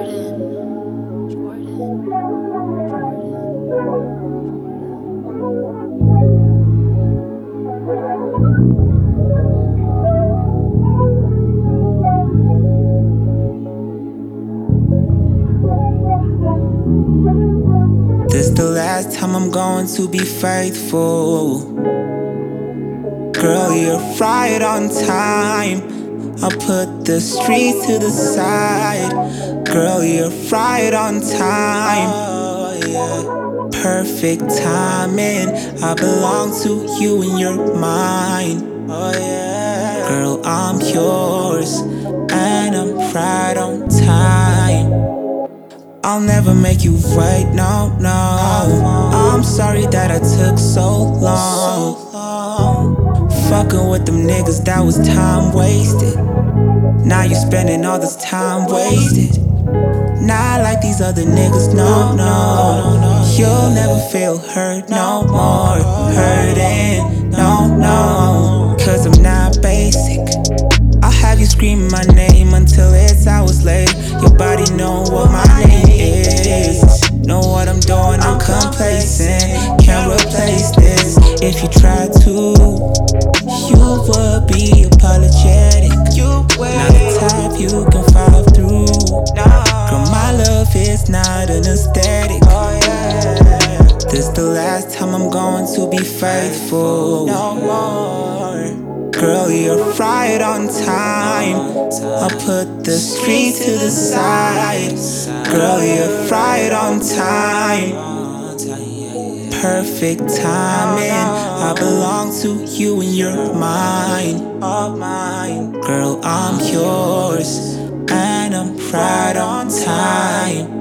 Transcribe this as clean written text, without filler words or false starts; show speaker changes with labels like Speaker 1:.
Speaker 1: This the last time I'm going to be faithful. Girl, you're right on time. I'll put the streets to the side. Girl, you're right on time. Oh, yeah. Perfect timing. I belong to you and you're mine. Oh, yeah. Girl, I'm yours, and I'm right on time. I'll never make you wait, no, no. I'm sorry that I took so long. Fucking with them niggas, that was time wasted. Now you spending all this time wasted. Not like these other niggas, no, no. You'll never feel hurt no more. Hurting, no, no. Cause I'm not basic. I'll have you screaming my name until it's hours late. Your body know what my name is. Know what I'm doing, I'm complacent. Can't replace this. If you try to, you would be apologetic. Not the type you can follow through. Girl, my love is not an aesthetic. This the last time I'm going to be faithful. No more. Girl, you're right on time. I'll put the streets to the side. Girl, you're right on time. Perfect timing. I belong to you and you're mine. Girl, I'm yours, and I'm right on time.